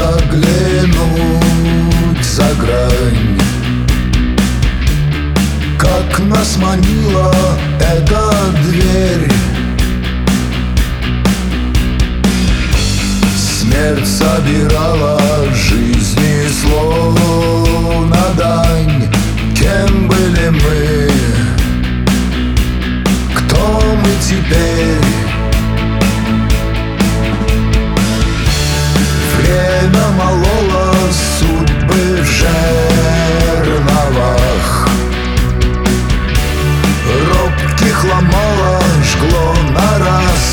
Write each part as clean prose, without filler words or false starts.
заглянуть за грань. Как нас манила эта дверь, смерть собирала жизни словно дань. Кем были мы? Кто мы теперь? Время мололо судьбы в жерновах, робких ломало, жгло на раз.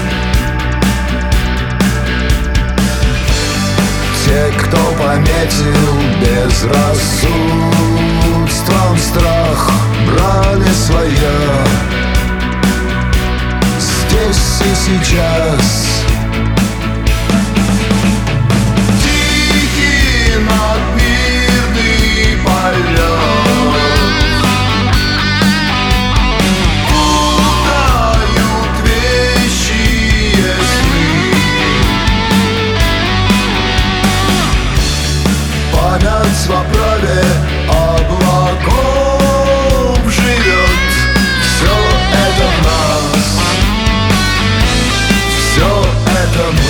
Те, кто пометил безрассудством страх, брали свое здесь и сейчас. Тихий надмирный полет путают вещие сны. Память в оправе облаков живет. Все это в нас, все это мы.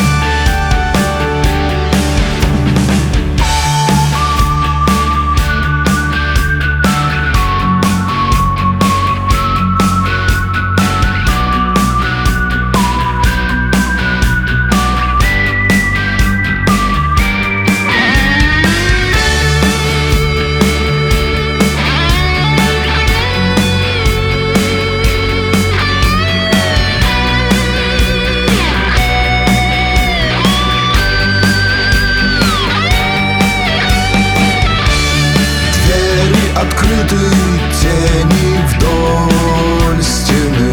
Открыты тени вдоль стены,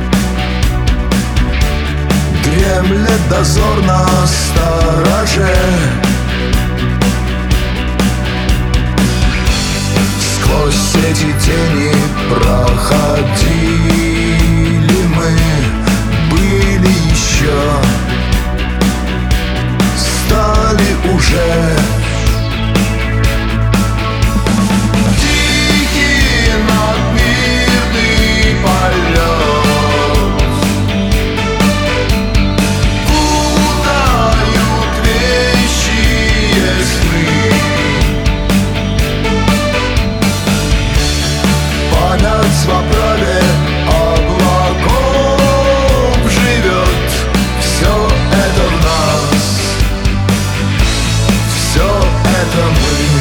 дремлет дозор на стороже. Сквозь эти тени проходили мы, были еще, стали уже. В оправе облаков живет. Все это в нас, все это мы.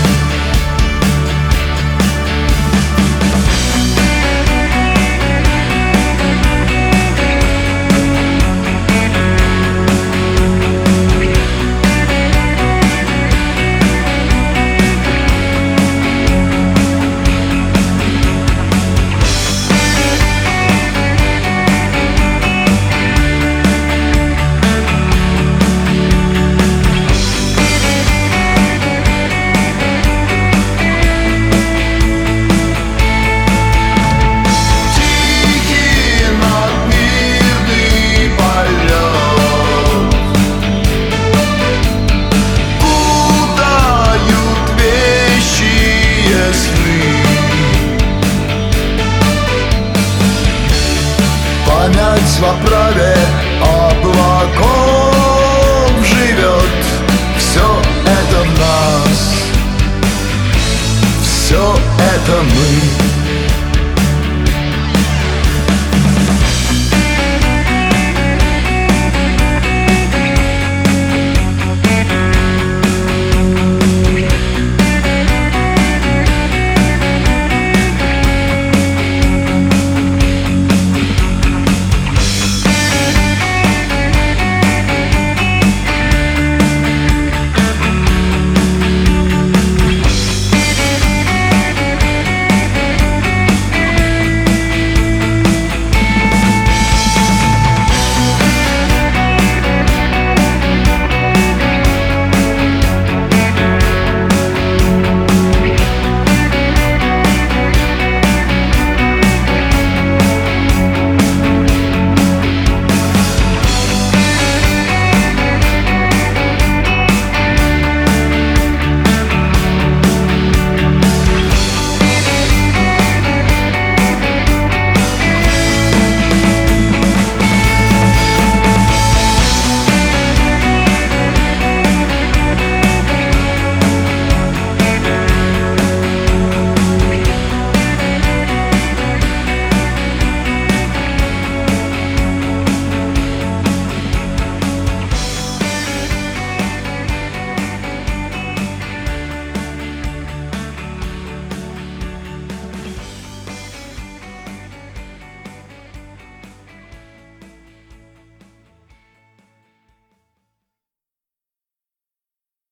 Память в оправе облаков живет. Все это в нас, все это мы.